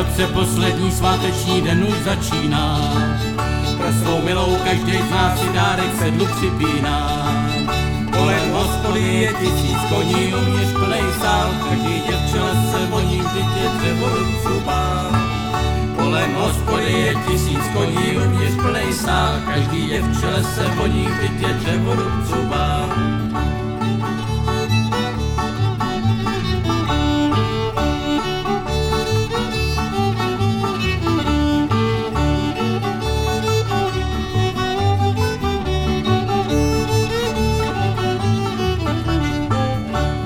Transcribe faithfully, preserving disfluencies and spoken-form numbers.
roce poslední sváteční den už začíná. Pro svou milou každý z nás si dárek sedlu připíná. Kolem hospody je tisíc koní, uvnitř plnej sál, každý děvče se voní, vždyť je dřevorubců bál. Kolem hospody je tisíc koní, uvnitř plnej sál, každý děvče se voní, vždyť je dřevorubců bál.